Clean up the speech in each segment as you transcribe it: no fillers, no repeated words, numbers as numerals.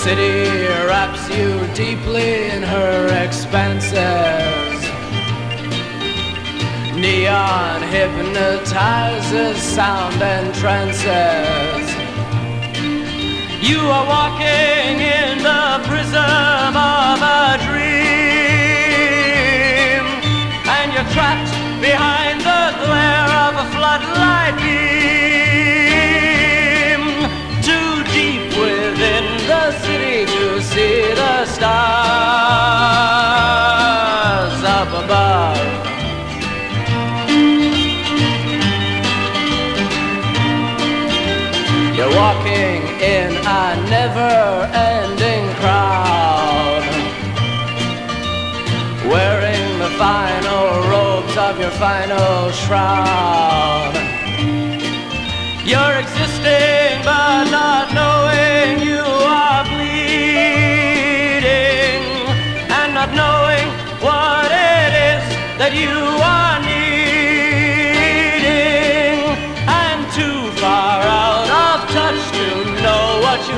city wraps you deeply in her expanses. Neon hypnotizes, sound entrances. You are walking in the prism of a dream, and you're trapped behind the glare of a floodlight beam. Too deep within the city to see the stars up above. You're walking in a never-ending crowd, wearing the final robes of your final shroud. You're existing but not knowing you are bleeding, and not knowing what it is that you are needing, and too far out of touch to know what you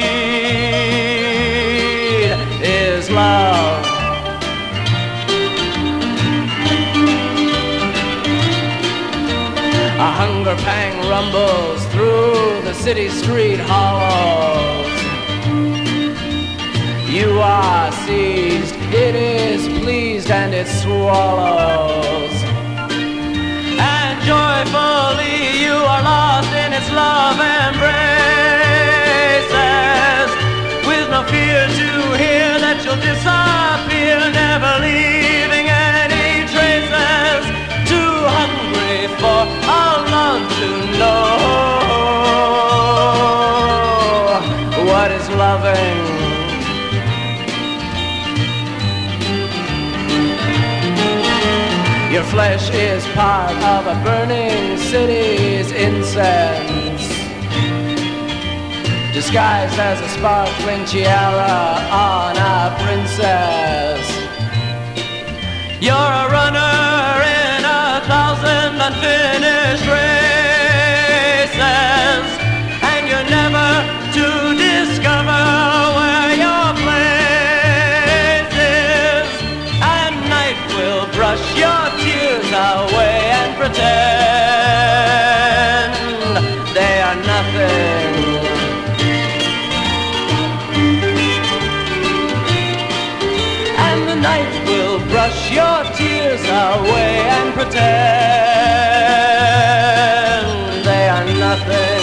need is love. A hunger pang rumbles through the city street hollows. You are seized, it is pleased, and it swallows. And joyfully you are lost in its love embraces, with no fear to hear that you'll disappear, never leaving any traces. Too hungry for a love to know what is loving. Your flesh is part of a burning city's incense, disguised as a sparkling tiara on a princess. You're a runner in 1,000 unfinished races, and you're never to discover where your place is. And night will brush your tears away and pretend they are nothing. And the night will brush your tears away and pretend they are nothing.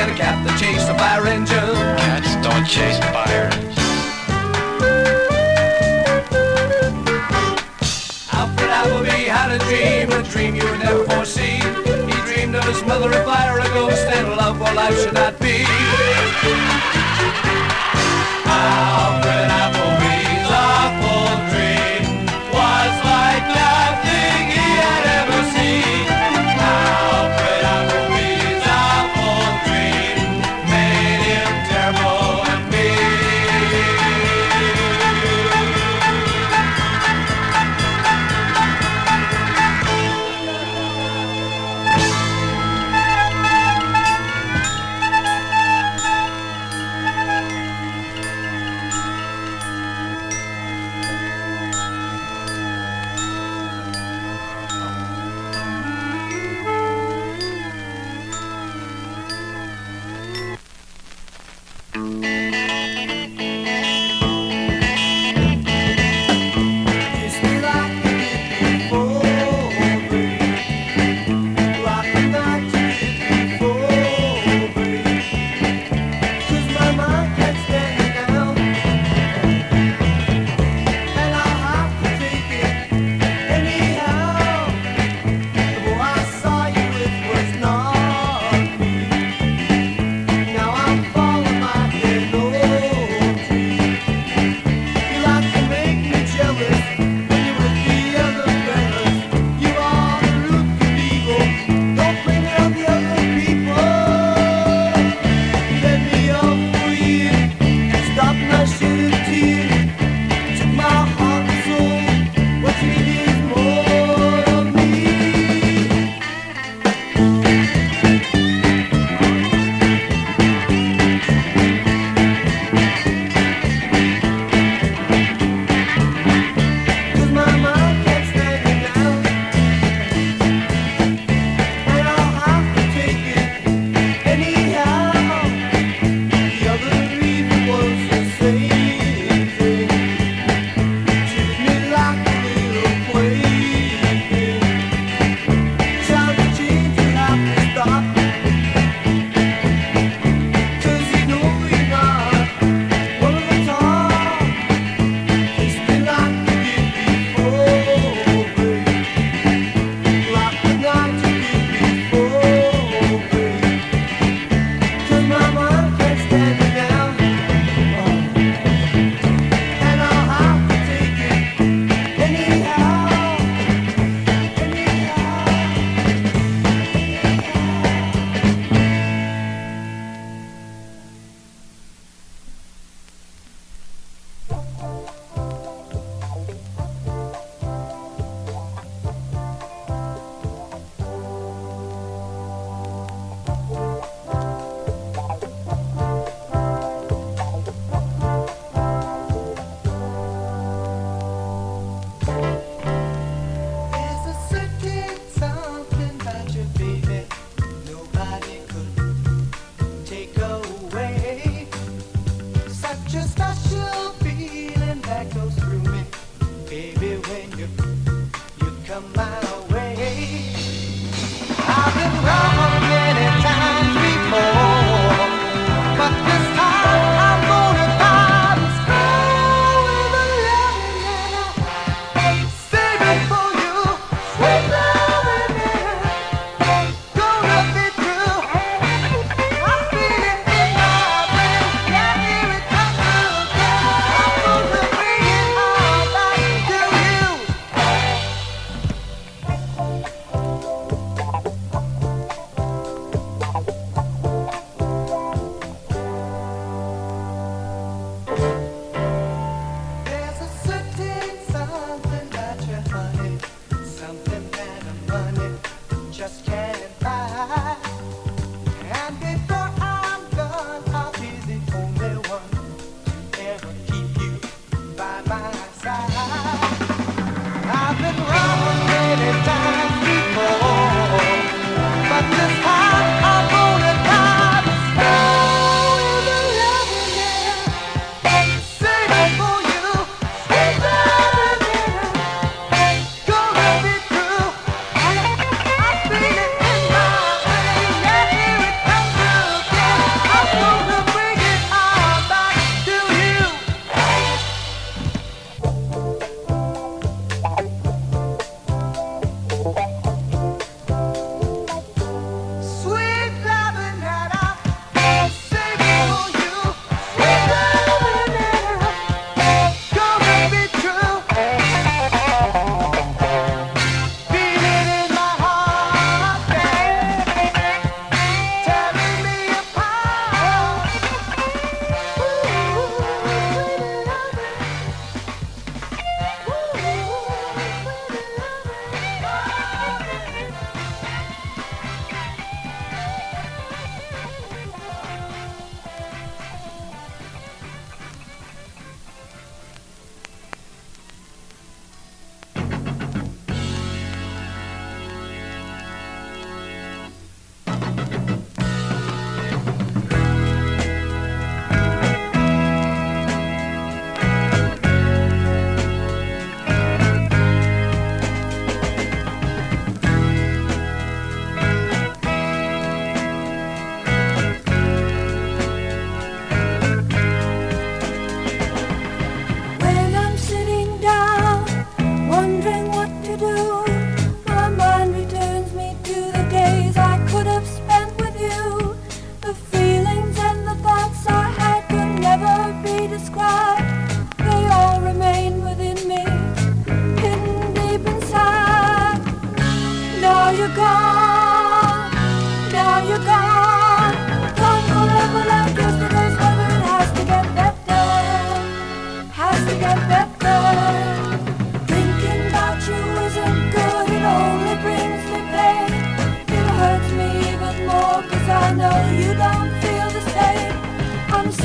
got a cat that chased a fire engine. Cats don't chase fire. Alfred Appleby had a dream you would never foresee. He dreamed of his mother, a fire, a ghost, and love where life should not be. Alfred Appleby's awful dream was like nothing he had ever seen. Alfred Appleby's awful dream made him terrible and mean.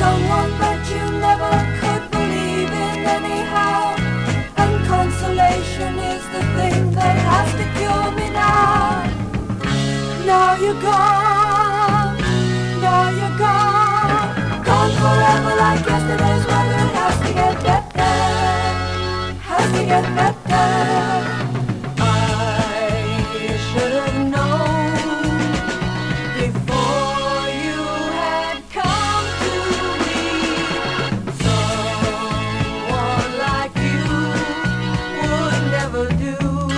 someone that you never could believe in anyhow. And consolation is the thing that has to cure me now. Now you're gone, now you're gone. Gone forever like yesterday's weather. It has to get better, has to get better. I should have known before you had come to me. Someone like you would never do.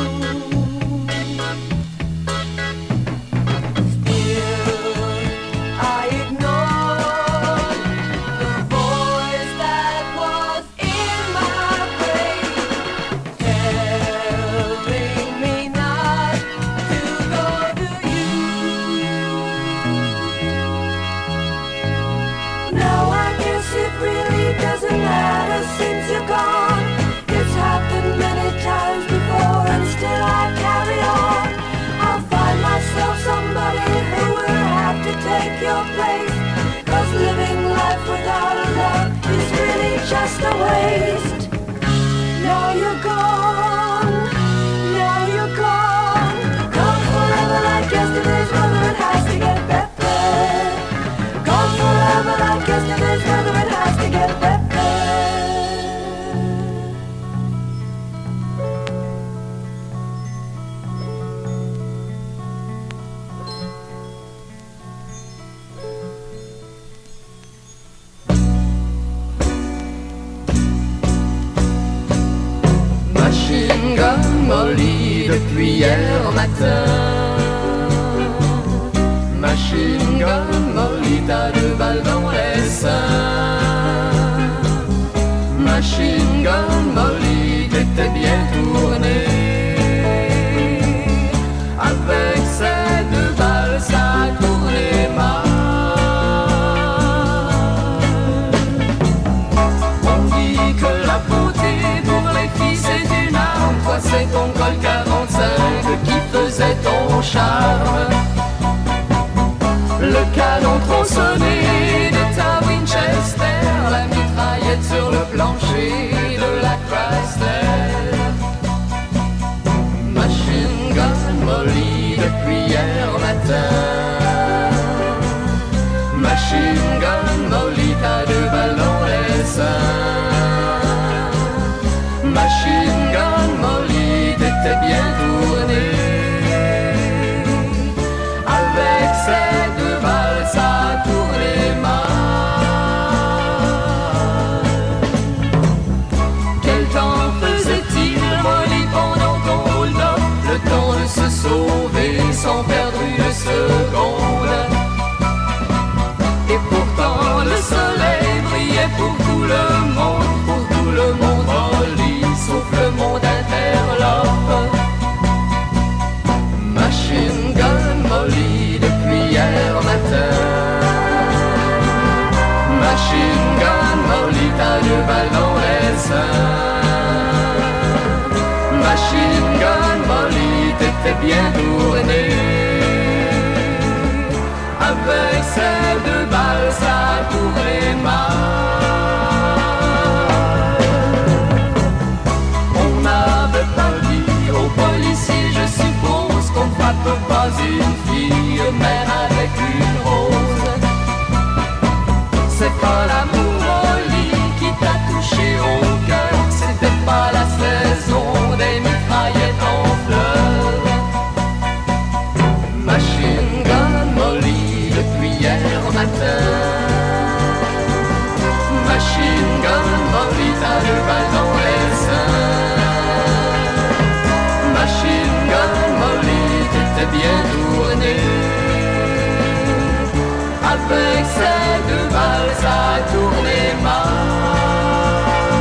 Still, I ignored the voice that was in my brain, telling me not to go to you. Now I guess it really doesn't matter since you're gone. It's happened many times before and still I carry on. I'll find myself somebody who will have to take your place. 'Cause living life without a love is really just a waste. Now you're gone, now you're gone. Gone forever like yesterday's weather, it has to get better. Gone forever like yesterday's weather, it has to get better. Machine Gun Molly depuis hier matin. Machine Gun Molly, t'as 2 balles dans les seins. Machine Gun Molly, t'étais bien tourné. Avec ces 2 balles, ça a tourné mal. On dit que la beauté pour les filles c'est une arme. Toi c'est ton col 45 qui faisait ton charme. Le canon tronçonné de ta Winchester, la mitraillette sur le plancher de la Chrysler. Machine Gun Molly depuis hier matin. Machine Gun Molly, t'as 2 balles dans les seins. Machine Gun Molly, t'étais bien tourné. Avec ces 2 balles, ça a tourné mal. Quel temps faisait-il, Molly, pendant ton hold-up? Le temps de se sauver sans perdre une seconde. Et pourtant le soleil brillait pour tout le monde, Molly, sauf le monde interlope. Machine Gun Molly depuis hier matin. Machine Gun Molly, t'as 2 balles dans les seins. Machine Gun Molly, t'étais bien tourné. Avec ces 2 balles, ça a tourné mal. On n'avait pas dit aux policiers, je suppose, qu'on frappe pas une fille, même avec une rose. C'est pas l'amour, Molly, qui t'a touché au cœur. C'était pas la saison des mitraillettes en fleurs. Machine Gun Molly depuis hier matin. Machine Gun Molly, t'as 2 balles dans les seins. Machine Gun Molly, t'étais bien tourné. Avec ces 2 balles, ça a tourné mal.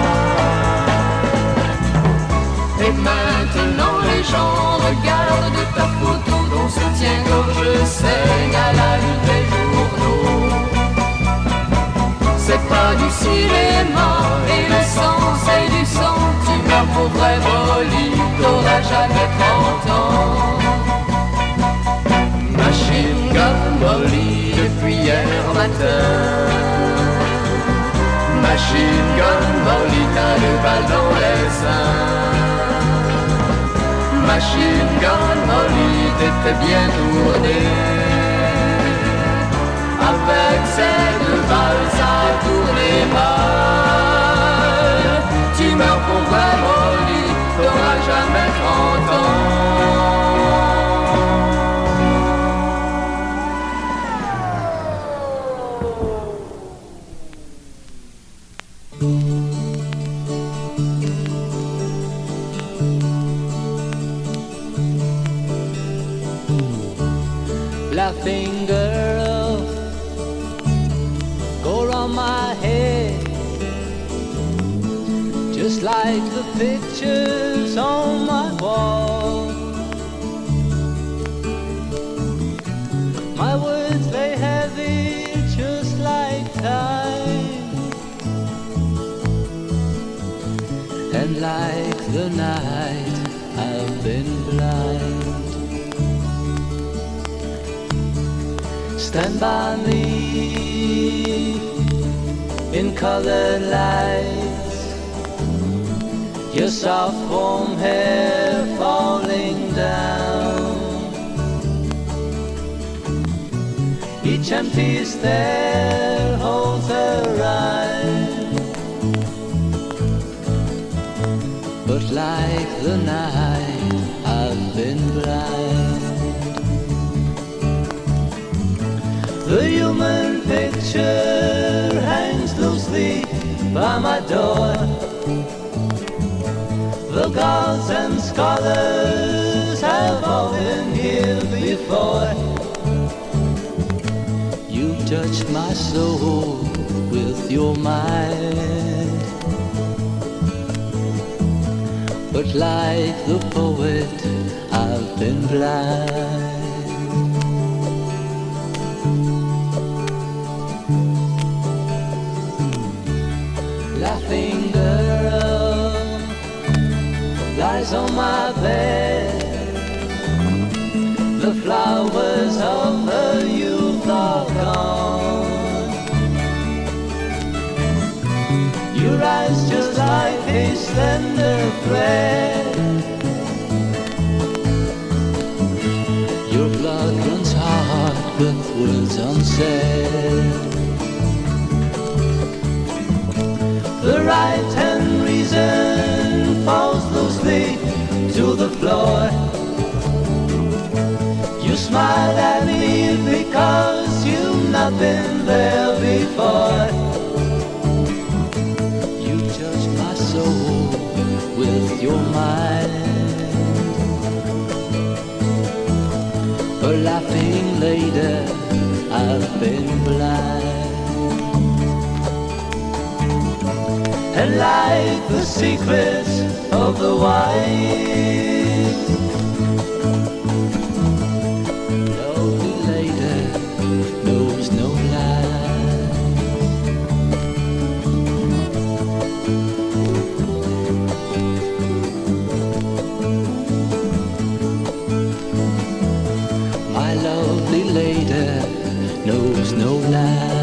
Et maintenant les gens regardent ta photo dont soutien-gorge saigne à la une des journaux. C'est pas du cinéma et le sang c'est du sang. Tu meurs pour vrai, Molly, t'auras jamais 30 ans. Machine Gun Molly depuis hier matin. machine gun, Molly, t'étais bien tourné. Avec ces deux balles, ça tournait mal. Tu meurs pour vrai, Molly, t'auras jamais 30 ans. Laughing girl, go round my head, just like the pictures on my wall. My words lay heavy, just like time, and like the night I've been blind. Stand by me in colored lights, your soft warm hair falling down. Each empty stare holds a rhyme, but like the night I've been blind. The human picture hangs loosely by my door. The gods and scholars have all been here before. You touched my soul with your mind, but like the poet, I've been blind. Laughing girl lies on my bed. The flowers of her youth are gone. You rise just like a slender thread. Your blood runs hard with words unsaid. The right hand reason falls loosely to the floor. You smile at me because you've not been there before. You judge my soul with your mind, but laughing later I've been blind. And like the secrets of the wise, lovely lady knows no lie. My lovely lady knows no lie.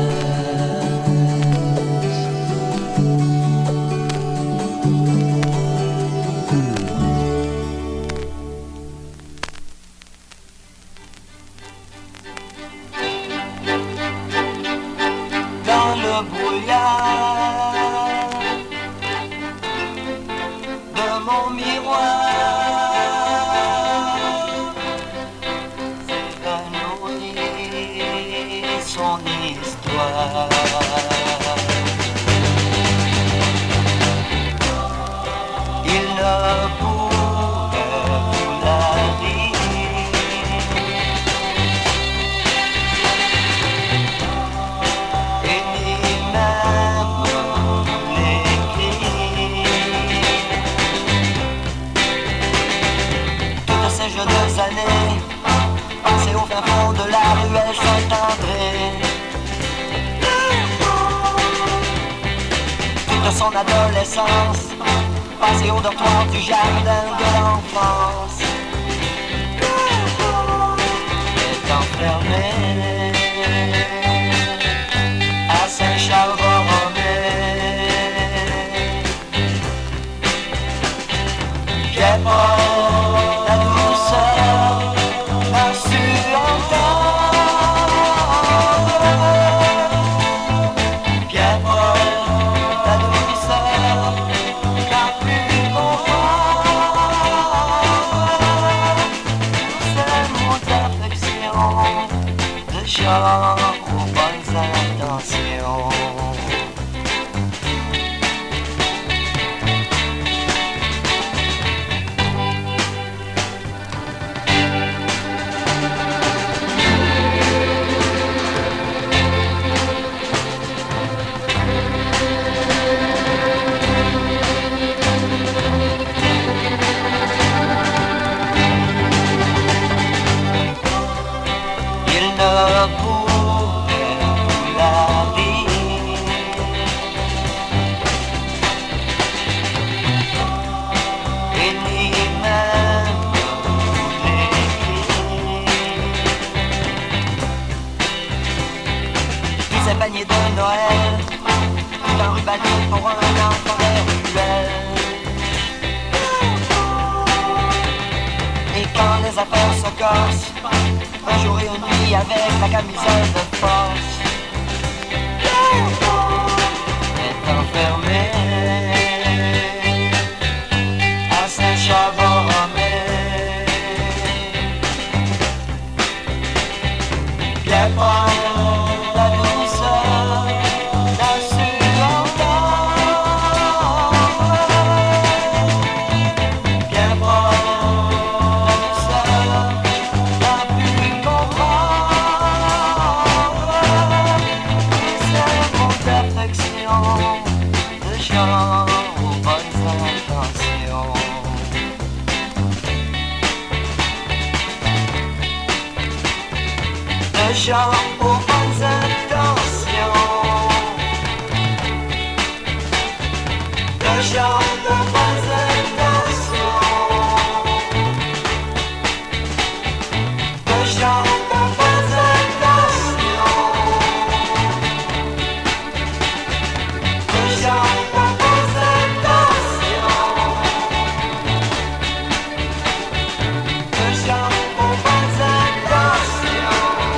Son adolescence, passé au dortoir du jardin de l'enfance, est enfermé à Saint-Charles-Borromée. J'ai pas la douleur pour un enfant des ruelles. Et quand les affaires se corsent, un jour et une nuit avec la camisole de force, est enfermé à Saint-Chamond-Romé. Viens prendre la douceur d'un surentant. Viens prendre la douceur d'un pu comprendre. C'est mon perfection de gens aux bonnes intentions. De gens aux bonnes intentions. De gens aux bonnes intentions. De gens aux bonnes intentions. De gens aux bonnes intentions. De gens aux bonnes intentions.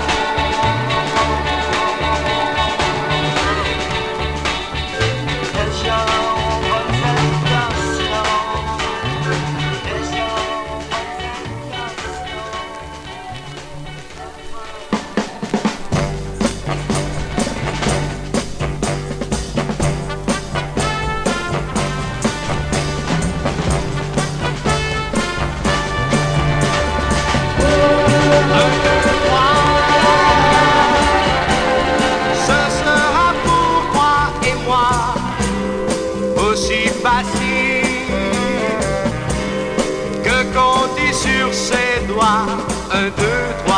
Ce sera pour toi et moi aussi facile que compter sur ses doigts. 1, 2, 3.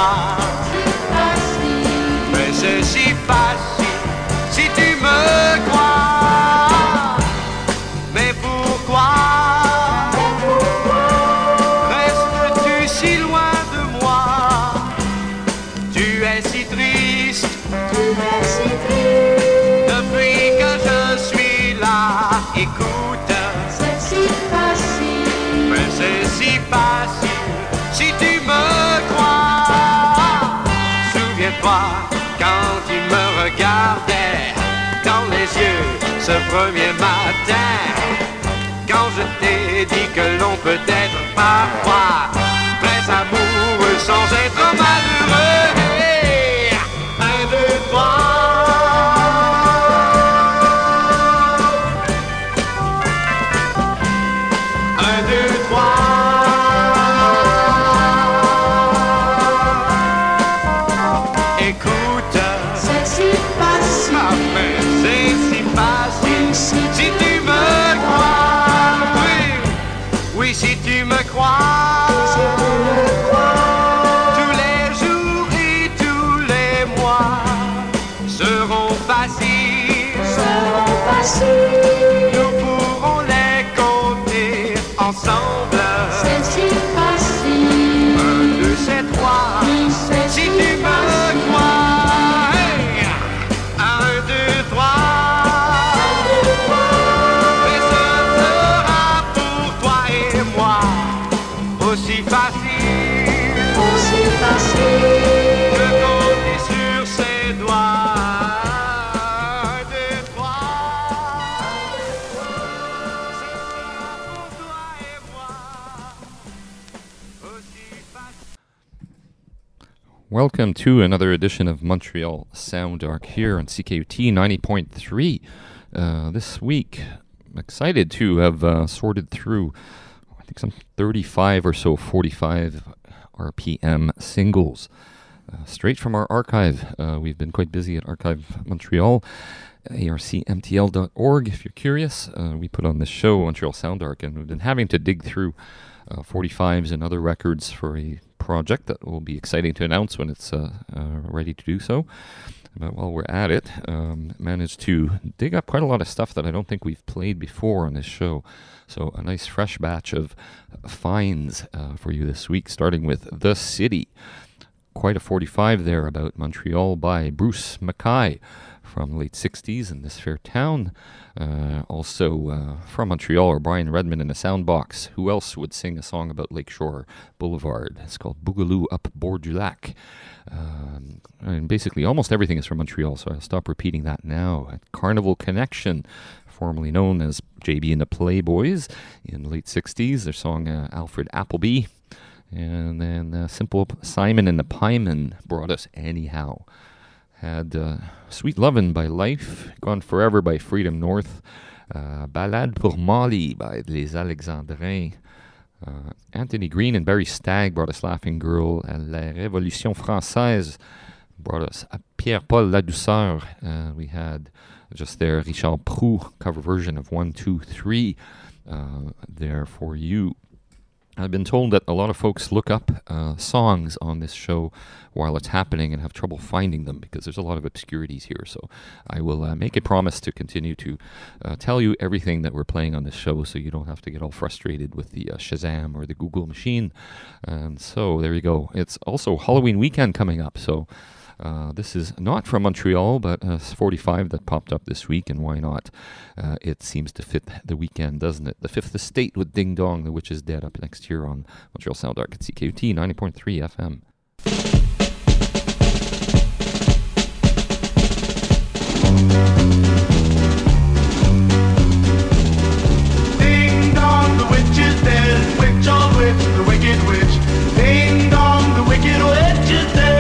Mais c'est si facile si tu me crois. Mais pourquoi restes-tu si loin de moi? Tu es si triste depuis que je suis là. Écoute, C'est si facile. mais c'est si facile si tu me crois. Souviens-toi quand tu me regardais dans les yeux ce premier matin, quand je t'ai dit que l'on peut être parfois très amoureux sans être malheureux. 1, 2, 3. 1, 2, 3. Écoute, C'est si facile. ah, mais c'est si facile si tu me crois. Oui, oui, si tu me crois. Tous les jours et tous les mois seront faciles. Nous pourrons les compter ensemble. C'est si facile. 1, 2, c'est 3. C'est Si si tu me crois. Hey! 1, 2, 3. Mais ce sera pour toi et moi aussi facile Aussi facile. que compter sur ses doigts. 1, 2, 3. Ce sera pour toi et moi aussi facile. Welcome to another edition of Montreal Sound Dark here on CKUT 90.3. This week, I'm excited to have sorted through, I think, some 35 or so 45 RPM singles straight from our archive. We've been quite busy at Archive Montreal, arcmtl.org if you're curious. We put on this show, Montreal Sound Dark, and we've been having to dig through 45s and other records for a project that will be exciting to announce when it's ready to do so. But while we're at it, managed to dig up quite a lot of stuff that I don't think we've played before on this show. So a nice fresh batch of finds for you this week, starting with The City. Quite a 45 there about Montreal by Bruce Mackay from late 60s in this fair town. Also from Montreal are Brian Redman and the Soundbox. Who else would sing a song about Lakeshore Boulevard? It's called Boogaloo Up Bord du Lac. And basically almost everything is from Montreal, so I'll stop repeating that now. At Carnival Connection, formerly known as JB and the Playboys in the late 60s, their song Alfred Appleby. And then Simple Simon and the Piemen brought us Anyhow. Had Sweet Lovin' by Life, Gone Forever by Freedom North, Ballade pour Molly by Les Alexandrins. Anthony Green and Barry Stagg brought us Laughing Girl, and La Révolution Française brought us Pierre-Paul Ladouceur. We had just there Richard Proulx cover version of 1, 2, 3 there for you. I've been told that a lot of folks look up songs on this show while it's happening and have trouble finding them because there's a lot of obscurities here. So I will make a promise to continue to tell you everything that we're playing on this show so you don't have to get all frustrated with the Shazam or the Google machine. And so there you go. It's also Halloween weekend coming up. So this is not from Montreal, but 45 that popped up this week, and why not? It seems to fit the weekend, doesn't it? The Fifth Estate with Ding Dong, The Witch is Dead, up next year on Montreal Sound Arc at CKUT 90.3 FM. Ding dong, the witch is dead. Witch, oh witch, the wicked witch. Ding dong, the wicked witch is dead.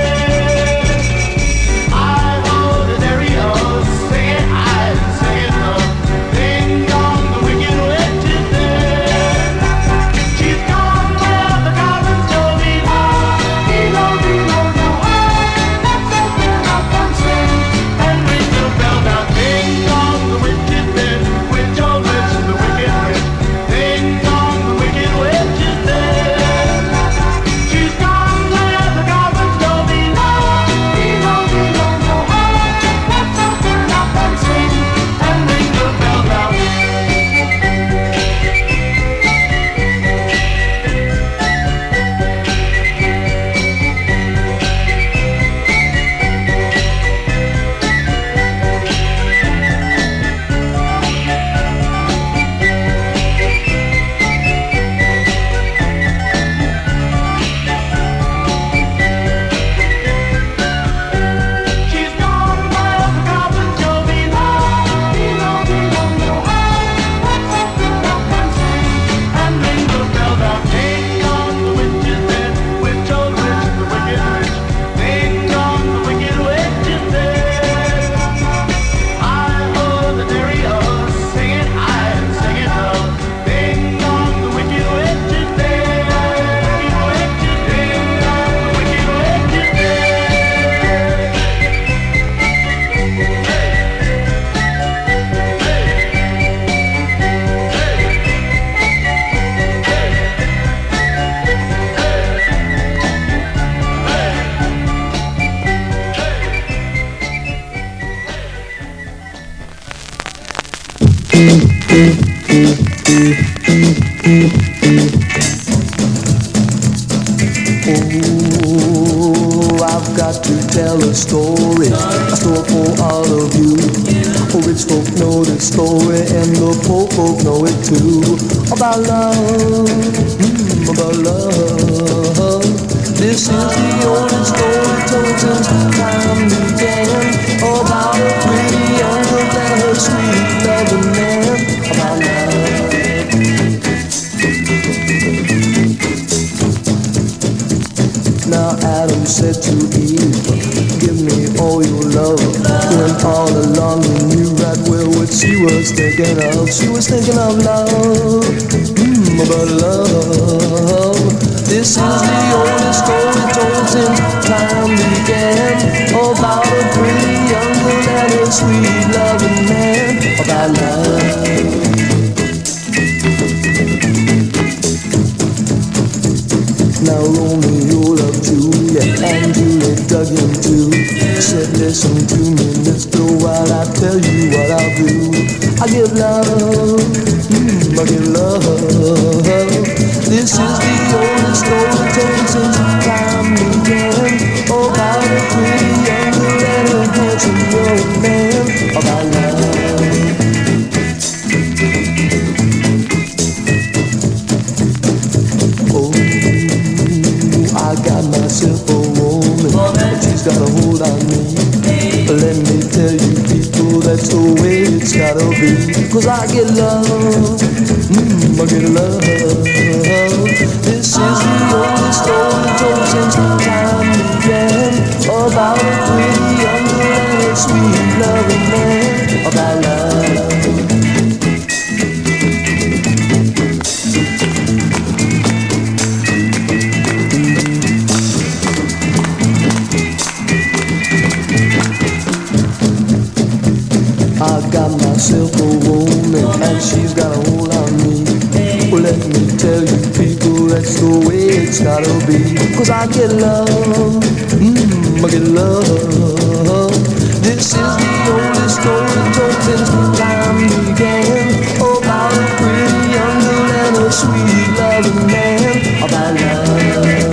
Oh, I've got to tell a story for all of you. Rich folk know the story and the poor folk know it too. About love, about love. This is the oldest story told since time began. About a pretty young girl and her sweet loving man. About love. Now Adam said to Eve, give me all your love. When all along he knew right well what she was thinking of. She was thinking of love, about love. This is the oldest story told since time began. About a pretty young girl and a sweet loving man. About love. Now Romeo loved Juliet and Juliet dug him too. Said, listen to me, Mr. Wild, I'll tell you what I'll do. I give love, I give love. This is the oldest story told since time began. About a pretty young girl and a handsome young man. be, 'cause I get love, I get love. This is the only story told since time began about a pretty young girl and a sweet loving man, about love. I got myself a woman and she's got a hold on me. Well, let me tell you people, that's the way it's gotta be. 'Cause I get love, I get love. This is the only story told since time began about a pretty young girl and a sweet loving man, about love.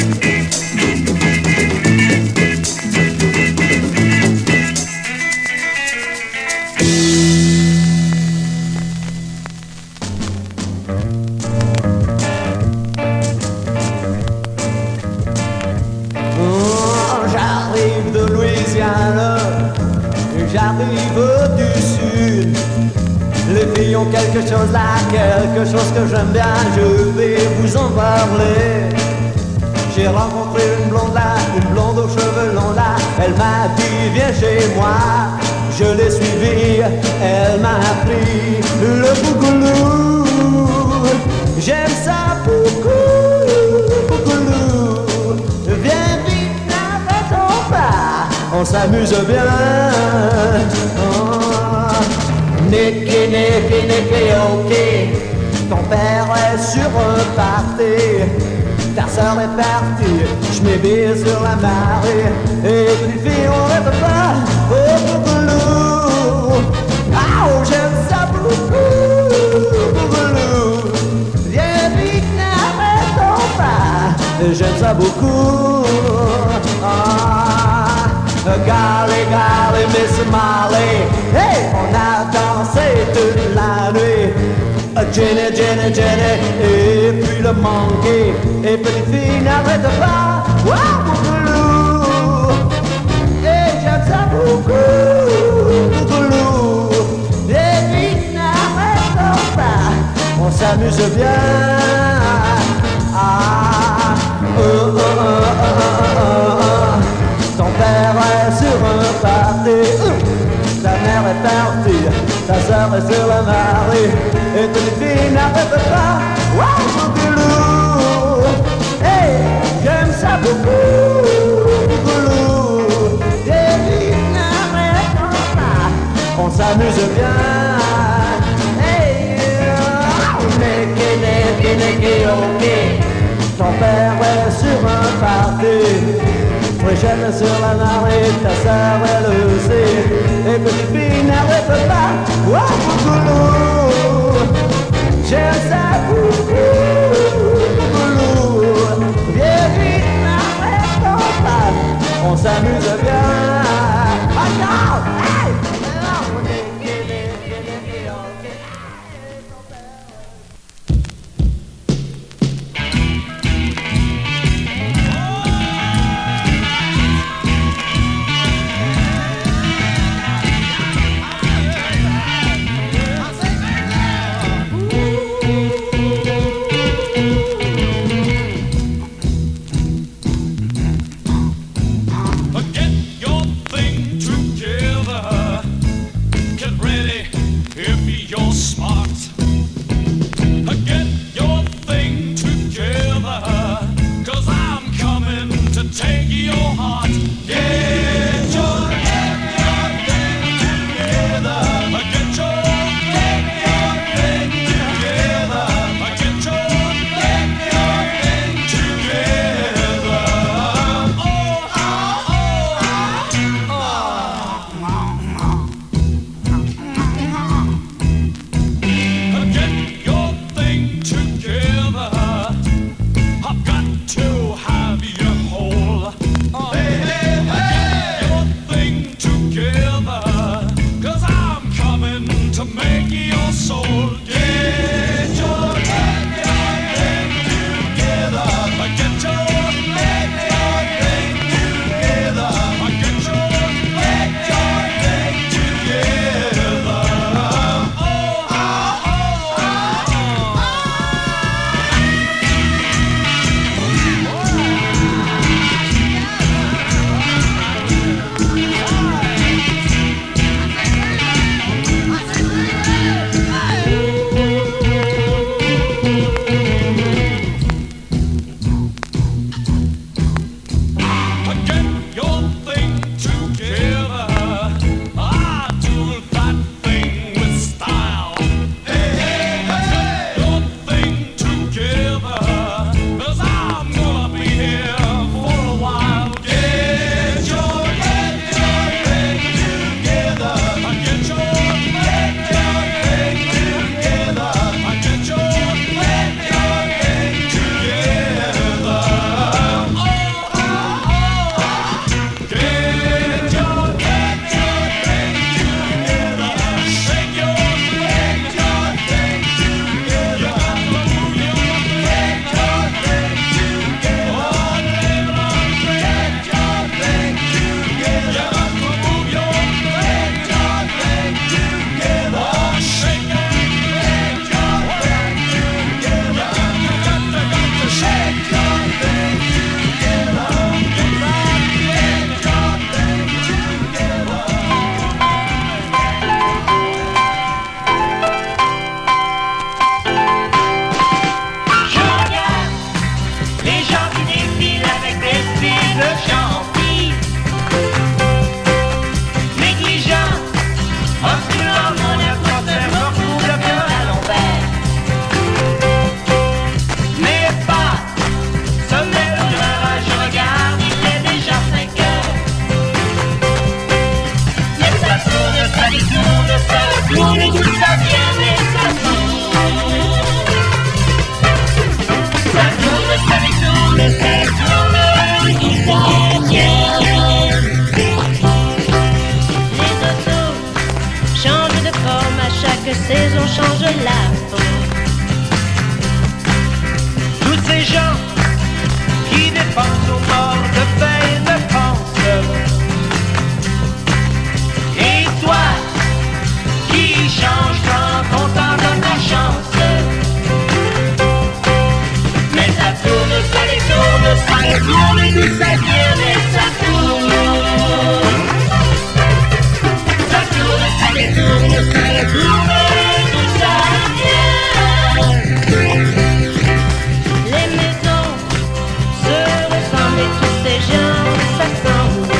J'arrive du sud. Les filles ont quelque chose là, quelque chose que j'aime bien, je vais vous en parler. J'ai rencontré une blonde là, une blonde aux cheveux longs là. Elle m'a dit viens chez moi, je l'ai suivie, elle m'a appris le bougoulou. J'aime ça beaucoup, bougoulou. Viens vite, n'arrêtons pas, on s'amuse bien. Nicky, Nicky, Nicky, ok. Ton père est sur un party, ta soeur est partie, je m'ébille sur la marée. Et puis fille, on rêve pas au bougoulou. Ah, oh, j'aime ça beaucoup, bougoulou. Viens vite, n'arrêtons pas, j'aime ça beaucoup. Golly, golly, Miss Molly, hey, on a dansé toute la nuit. Jenny, Jenny, Jenny, et puis le monkey, et puis les filles n'arrêtent pas. Wow, bougoulou, et j'aime ça beaucoup, bougoulou. Et puis n'arrêtons pas, on s'amuse bien. Ah, ton père est sur un party, ta mère est partie, ta soeur est sur la marée, et toutes les filles n'arrêtent pas. Wow, bougoulou, hey, j'aime ça beaucoup, bougoulou. Et puis n'arrêtons pas, on s'amuse bien. Hey, Nicky, Nicky, Nicky, ok. Ton père est sur un party, Fréchette sur la marée, ta sœur elle aussi. Et petite fille n'arrête pas, wow, bougoulou. J'aime ça beaucoup, bougoulou. Viens vite, n'arrêtons pas, on s'amuse bien. Encore, hey, Again. vient mais ça tourne, ça tourne, ça tourne, ça vient. Les autos changent de forme, à chaque saison change la forme. Tous ces gens qui dépensent au portefeuille ne pensent. Et toi qui changes quand on t'en donne la chance. Mais ça tourne, ça détourne, ça retourne, et d'où ça vient, mais ça tourne. Ça tourne, ça détourne, ça retourne, et d'où ça vient. Les maisons se ressemblent et tous ces gens s'assemblent.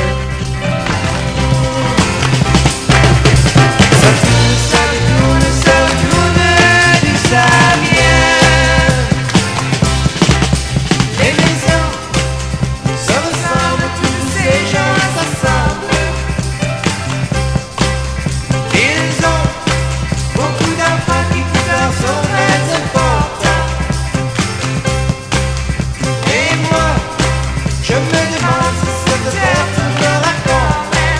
Ça tourne, d'où ça vient. Les maisons se ressemblent, tous ces gens s'assemblent. Ils ont beaucoup d'enfants qui leur sont très importants. Et moi, je me demande si cette terre tournera quand même.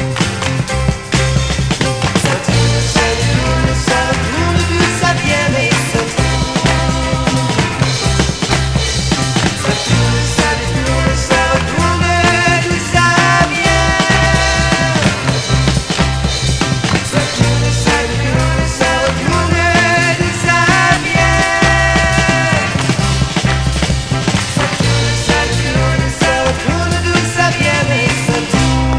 Ça tourne, d'où ça vient, mais ça tourne. Ça tourne, ça détourne, ça retourne, d'où ça vient. Ça tourne, ça détourne, ça retourne, d'où ça vient. Ça tourne, ça détourne, ça retourne, d'où ça vient, mais ça tourne.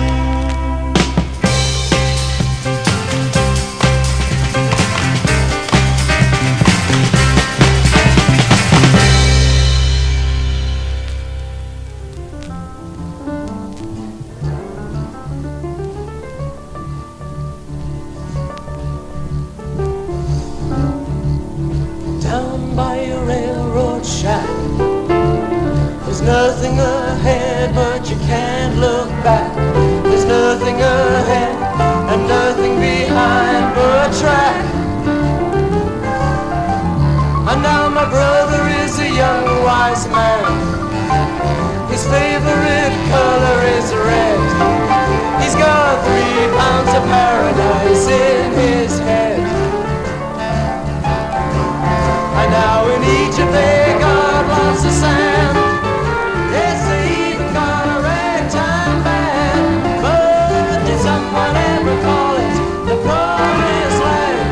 Down by a railroad shack, there's nothing ahead, but you can't look back. There's nothing ahead and nothing behind but track. And now my brother is a young wise man. His favorite color is red. He's got 3 pounds of paradise in his head. And now in Egypt they got lots of sand. Yes, they even got a ragtime band. But did someone ever call it the Promised Land?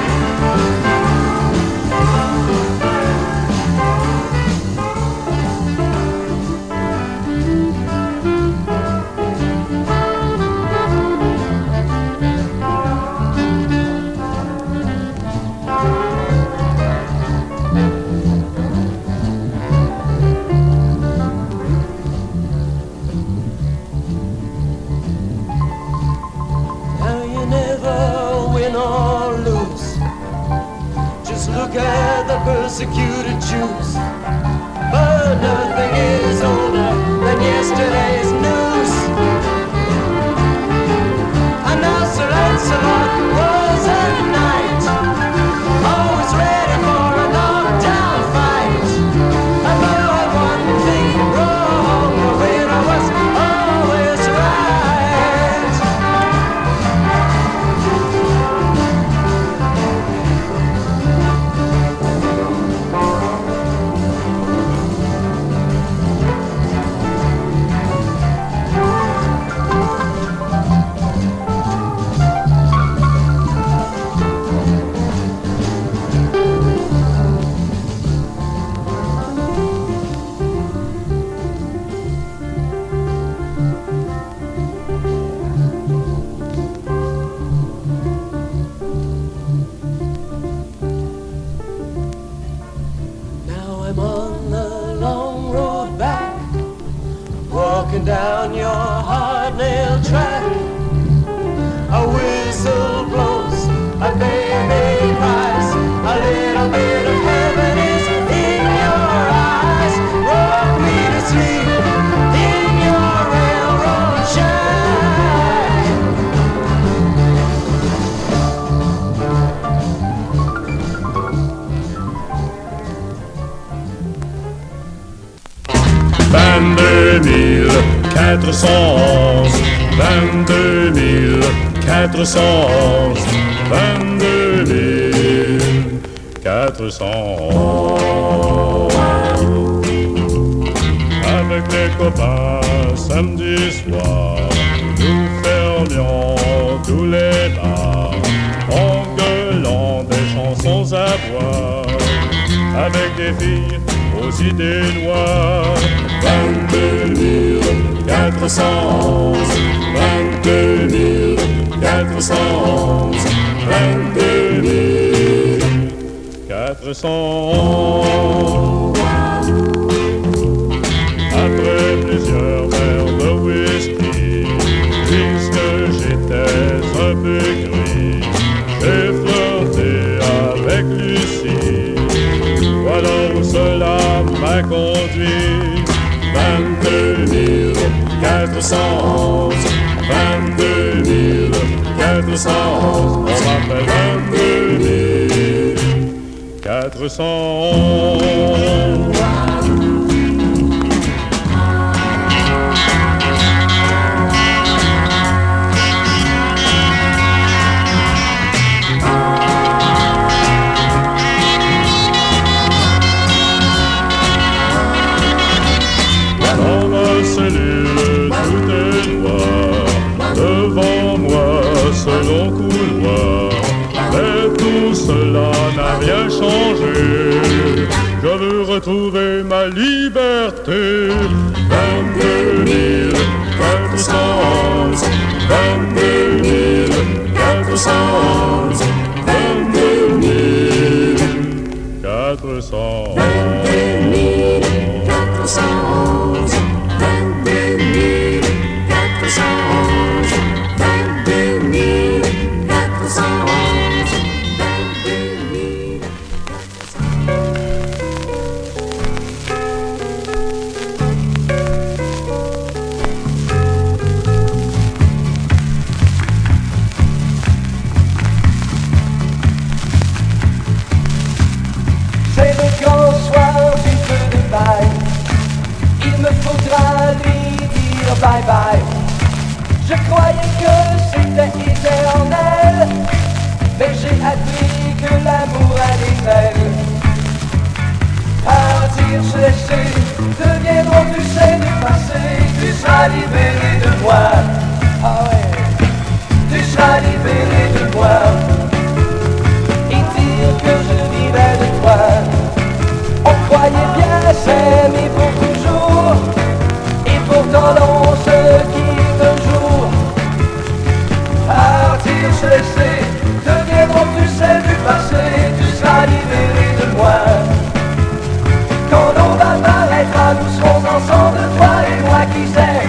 Now you never win or lose. Just look at the persecuted Jews. But nothing is older than yesterday's news. And now Sir Lancelot was a knight, always ready for a knockdown fight. And though I one thing wrong, the winner was always right. 411, 22 411, 22 411. Avec les copains, samedi soir, nous fermions tous les bars en gueulant des chansons à boire. Avec des filles aux idées noires. 22 411, 22 411, 22 411. Après plusieurs verres de whisky, puisque j'étais un peu gris, j'ai flirté avec Lucie. Voilà où cela m'a conduit. 22 411, 22 411, on m'appelle 22 411. Cellule, tout est noir, devant moi ce long couloir, mais tout cela n'a rien changé. Je veux retrouver ma liberté. 22 411, 22 411, 22 411, 22 411. 22 411, 22 411, 22 C'est le grand soir du feu de paille. Il me faudra lui dire bye bye. Je croyais que c'était éternel, mais j'ai appris que l'amour a des ailes. Partir, se laisser, deviendront tu sais du passé. Tu seras libéré de moi. Ah ouais, tu seras libéré de moi. Et dire que je vivais de toi. On croyait bien s'aimer pour toujours, et pourtant l'on se quitte un jour. Partir, se laisser, deviendront tu sais du passé. Tu seras libéré de moi. Quand l'on apparaîtra, nous serons ensemble, toi et moi, qui sait.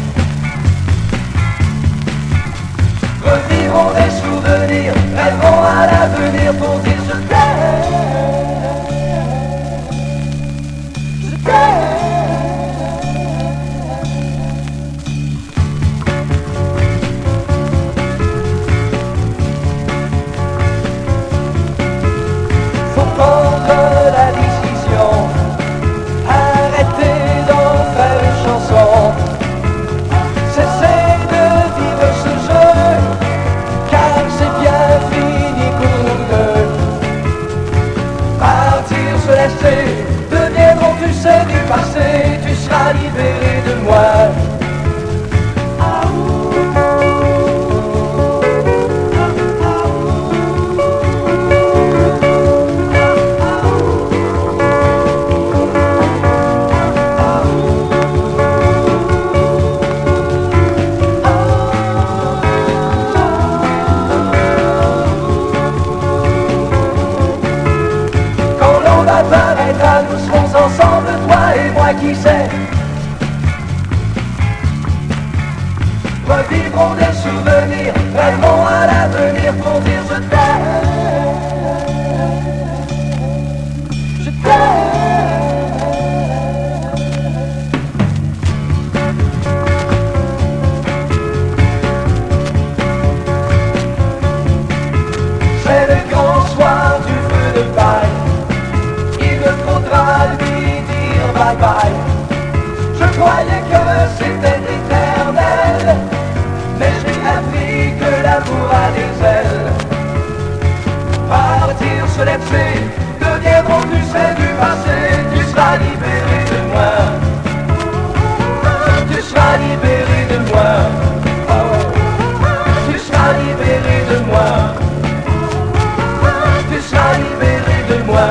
Revivrons des souvenirs, rêverons à l'avenir pour dire je t'aime. Faut prendre la décision, arrêter d'en faire une chanson, cesser de vivre ce jeu, car c'est bien fini pour nous deux. Partir, se laisser, deviendront tu sais du passé, tu seras libéré de moi. Nous serons ensemble, toi et moi, qui sait. Revivrons des souvenirs, rêverons à l'avenir pour dire je t'aime. Je t'aime. C'est le grand soir du feu de paille. Il me faudra lui dire bye bye. Je croyais que c'était éternel, mais j'ai appris que l'amour a des ailes. Partir, se laisser, deviendront du fait du passé, tu seras libéré de moi. Tu seras libéré de moi. Tu seras libéré de moi. Tu seras libéré de moi.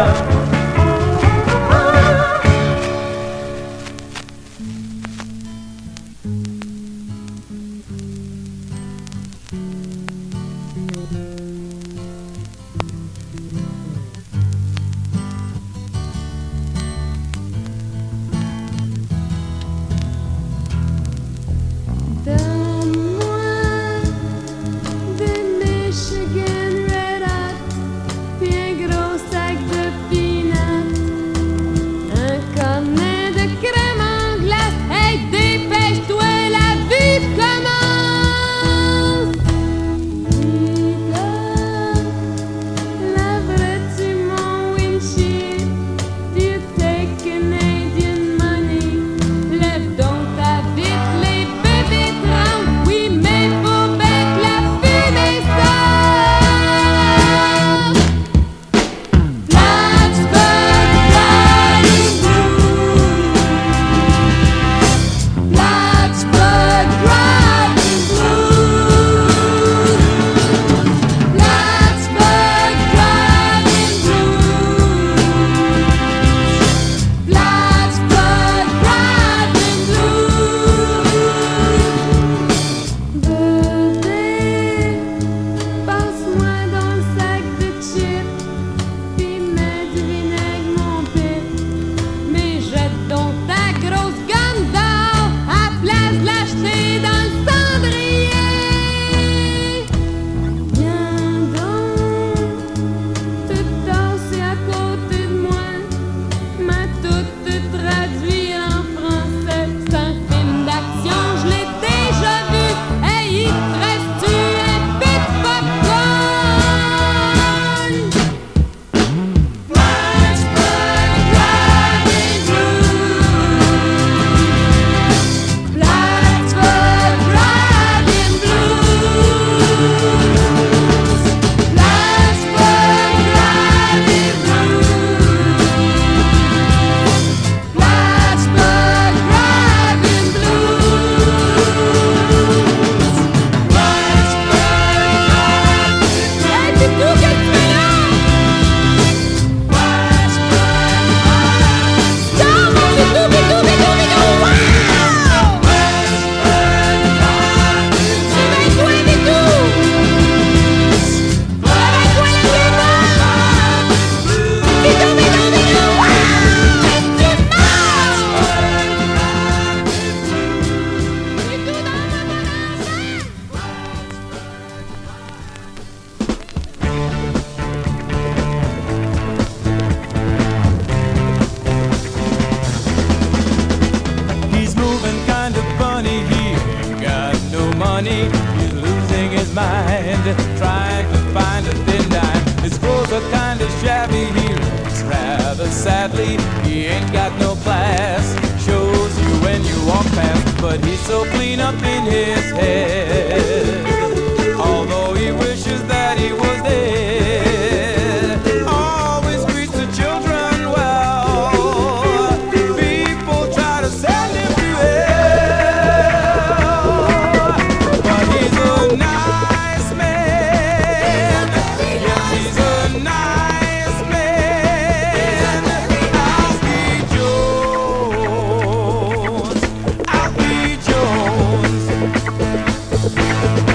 Trying to find a thin dime. His clothes are kind of shabby, he looks rather sadly. He ain't got no class, shows you when you walk past. But he's so clean up in his head, although he wishes that he was dead. Always greets the children well. People try to send him to hell, but he's a nice man. Yes, he's a nice man. I'll be Jones.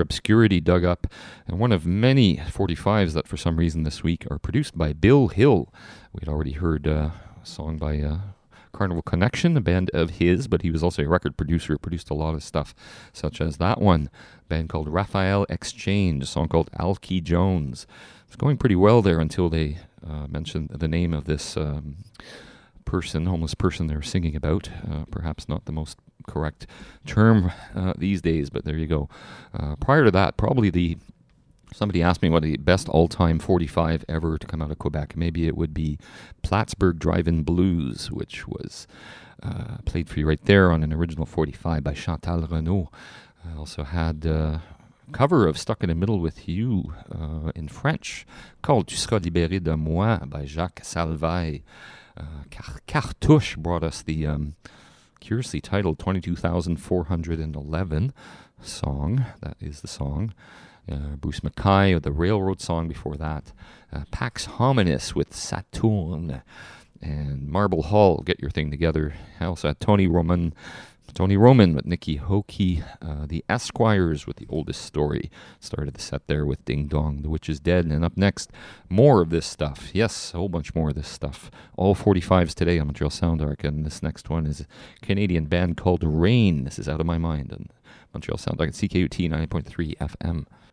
obscurity dug up, and one of many 45s that for some reason this week are produced by Bill Hill. We'd already heard a song by Carnival Connection, a band of his, but he was also a record producer, produced a lot of stuff, such as that one, a band called Raphael Exchange, a song called Alky Jones. It's going pretty well there until they mentioned the name of this homeless person they're singing about. Perhaps not the most correct term these days, but there you go. Prior to that, probably somebody asked me what the best all-time 45 ever to come out of Quebec. Maybe it would be Plattsburgh Drive-In Blues, which was played for you right there on an original 45 by Chantal Renaud. I also had a cover of Stuck in the Middle with You in French called Tu seras libéré de moi by Jacques Salvaille. Cartouche brought us the curiously titled 22,411 song. That is the song. Bruce Mackay with the Railroad Song before that. Pax Hominis with Saturn. And Marble Hall, Get Your Thing Together. I also had Tony Roman with Nikki Hockey. The Esquires with The Oldest Story. Started the set there with Ding Dong, The Witch is Dead. And up next, more of this stuff. Yes, a whole bunch more of this stuff. All 45s today on Montreal Sound Arc. And this next one is a Canadian band called Rain. This is Out of My Mind on Montreal Sound Arc at CKUT 90.3 FM.